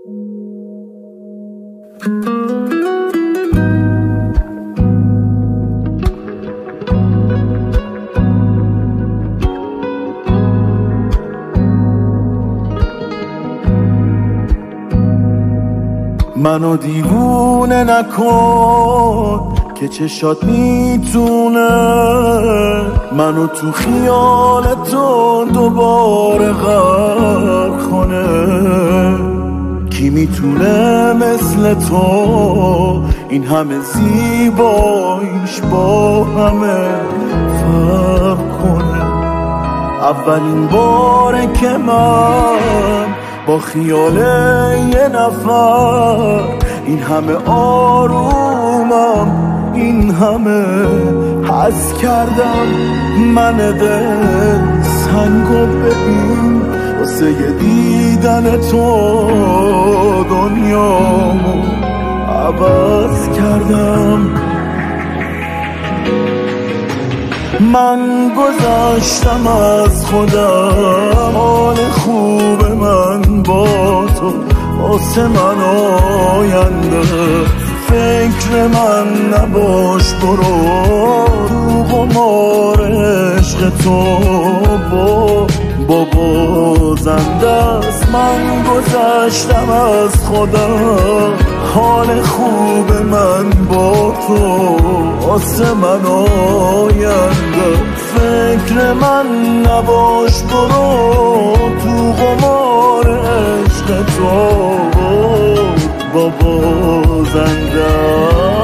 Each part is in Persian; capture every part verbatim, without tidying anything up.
منو دیوونه نکن که چشات میتونه منو تو خیال تو دوباره غرق کنه. کی میتونه مثل تو این همه زیباییش با همه فرق کنه؟ اولین باره که من با خیال یه نفر این همه آرومم، این همه حس کردم. من دل سنگو ببین واسه یه دیدن تو دنیامو عوض کردم. من گذشتم از خودم، حال خوب من با تو واسه من آینده. فکر من نباش، برو تو قمار عشق تو با بابا زنده است. من گذشتم از خودم، حال خوب من با تو واسه من آینده. فکر من نباش، برو تو قمار عشق تو بابا زنده.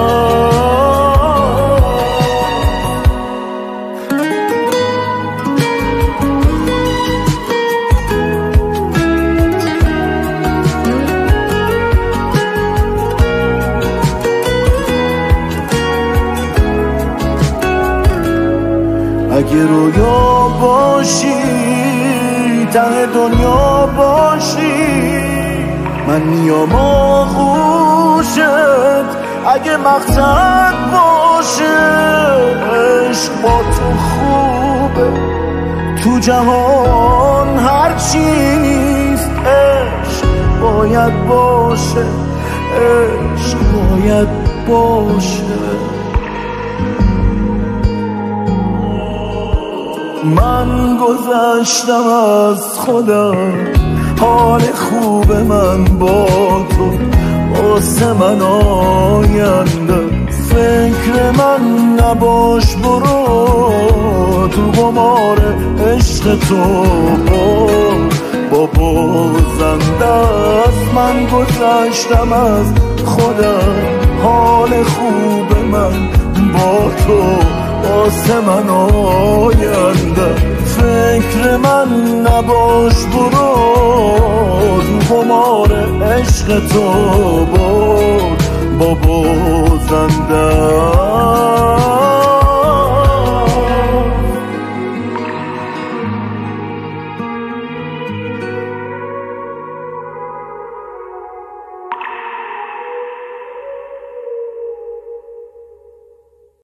اگه رویا باشی، ته دنیا باشی، من میام آغوشت. اگه مقصد باشه عشق با تو خوبه، تو جهان هرچی نیست عشق باید باشه، عشق باید باشه. من گذشتم از خودم، حال خوب من با تو واسه من آینده. فکر من نباش، برو تو قمار عشق تو بابا زنده است. من گذشتم از خودم، حال خوب من با تو واسه من آینده. فکر من نباش، برو تو قمار عشق تو بابا زنده.